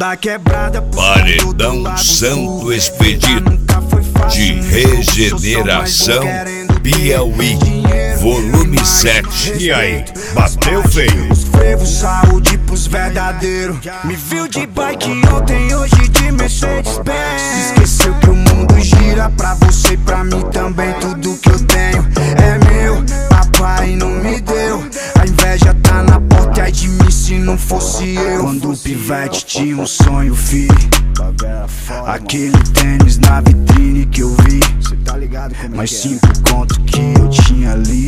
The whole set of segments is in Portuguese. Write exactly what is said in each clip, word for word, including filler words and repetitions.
da quebrada, Paredão Santo Expedito de Regeneração Piauí, volume sete. E aí, bateu feio? Os frevos, saúde pros verdadeiros. Me viu de bike ontem, hoje de Mercedes-Benz. Esqueceu que o mundo gira pra você e pra mim também. Tudo que eu tenho é meu, papai não me deu. A inveja tá na porta, ai de mim se não fosse eu. Quando o pivete tinha um sonho, fi, aquele tênis na vitrine que eu vi. Mas cinco conto que eu tinha ali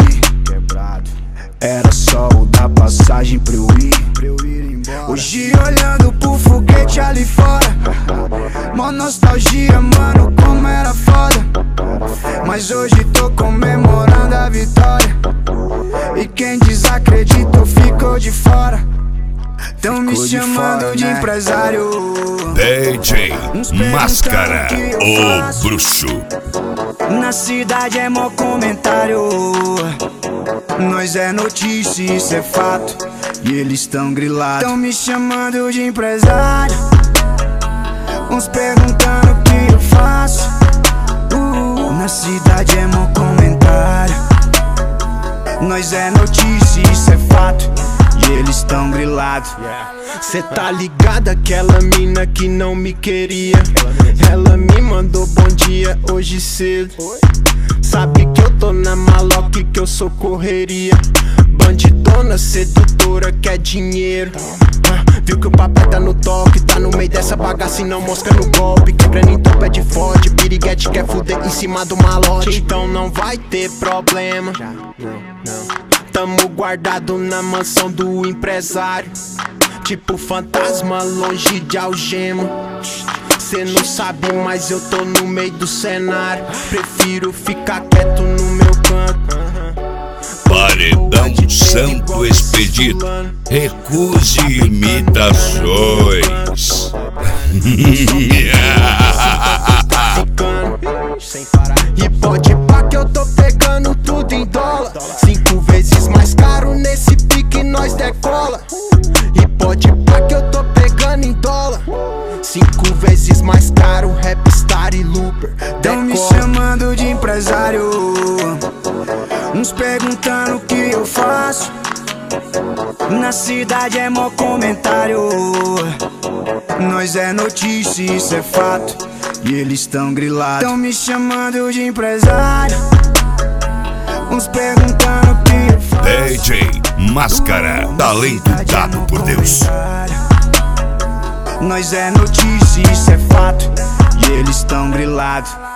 era só o da passagem pra eu ir. Hoje olhando pro foguete ali fora, mó nostalgia, mano, como era foda. Mas hoje tô comemorando a vitória, e quem desacreditou ficou de fora. Tão me chamando de empresário. D J Máscara, o bruxo. Na cidade é mó comentário. Nós é notícia, isso é fato, e eles tão grilados. Tão me chamando de empresário. Uns perguntando o que eu faço. uh, Na cidade é mó comentário. Nós é notícia, isso é fato, e eles tão grilados. Cê tá ligado, aquela mina que não me queria, ela me mandou bom dia hoje cedo. Sabe que eu tô na maloca e que eu sou correria. Bandidona, sedutora, quer dinheiro. Viu que o papai tá no toque, tá no meio dessa bagaça e não mosca no golpe. Quebrando em topo é de forte, piriguete quer fuder em cima do malote. Então não vai ter problema, tamo guardado na mansão do empresário, tipo fantasma longe de algema. Cê não sabe, mas eu tô no meio do cenário. Prefiro ficar quieto no meu canto. Paredão Santo Expedito, recuse imitações. E pode pá que eu tô pegando tudo em dólar, cinco vezes mais caro nesse pique nós decola. E pode pá que eu tô pegando em dólar, cinco vezes mais caro, Rapstar e Looper decola. Tão me chamando de empresário. Uns perguntando o que eu faço. Na cidade é mó comentário. Nós é notícia, isso é fato, e eles tão grilados. Tão me chamando de empresário. Uns perguntando o que eu faço. D J Máscara, talento dado por Deus. Nós é notícia, isso é fato, e eles tão grilados.